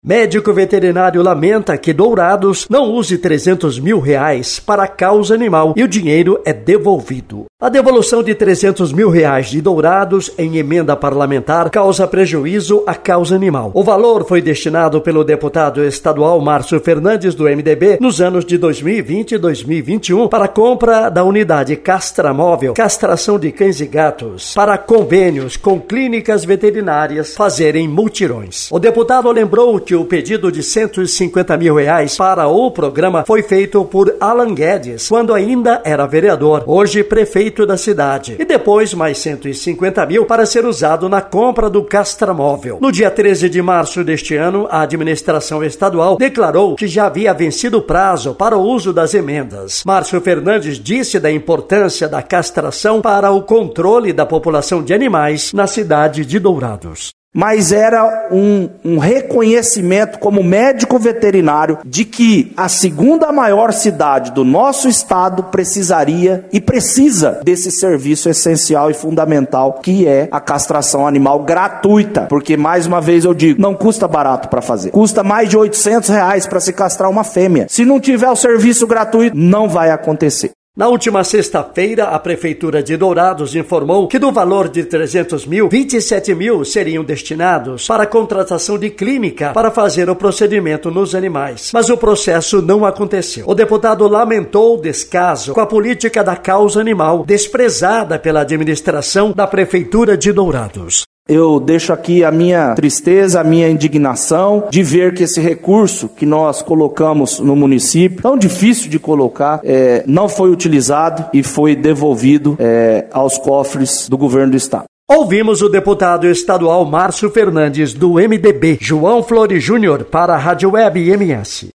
Médico veterinário lamenta que Dourados não use R$300 mil para a causa animal e o dinheiro é devolvido. A devolução de R$300 mil de Dourados em emenda parlamentar causa prejuízo à causa animal. O valor foi destinado pelo deputado estadual Márcio Fernandes, do MDB, nos anos de 2020 e 2021 para a compra da unidade castramóvel, castração de cães e gatos, para convênios com clínicas veterinárias fazerem mutirões. O deputado lembrou que o pedido de R$150 mil para o programa foi feito por Alan Guedes, quando ainda era vereador, hoje prefeito da cidade, e depois mais R$150 mil para ser usado na compra do castramóvel. No dia 13 de março deste ano, a administração estadual declarou que já havia vencido o prazo para o uso das emendas. Márcio Fernandes disse da importância da castração para o controle da população de animais na cidade de Dourados. Mas era um reconhecimento como médico veterinário de que a segunda maior cidade do nosso estado precisaria e precisa desse serviço essencial e fundamental que é a castração animal gratuita. Porque, mais uma vez eu digo, não custa barato para fazer. Custa mais de R$800 para se castrar uma fêmea. Se não tiver o serviço gratuito, não vai acontecer. Na última sexta-feira, a Prefeitura de Dourados informou que do valor de R$300 mil, R$27 mil seriam destinados para a contratação de clínica para fazer o procedimento nos animais. Mas o processo não aconteceu. O deputado lamentou o descaso com a política da causa animal, desprezada pela administração da Prefeitura de Dourados. Eu deixo aqui a minha tristeza, a minha indignação de ver que esse recurso que nós colocamos no município, tão difícil de colocar, não foi utilizado e foi devolvido aos cofres do governo do estado. Ouvimos o deputado estadual Márcio Fernandes, do MDB, João Flores Júnior, para a Rádio Web MS.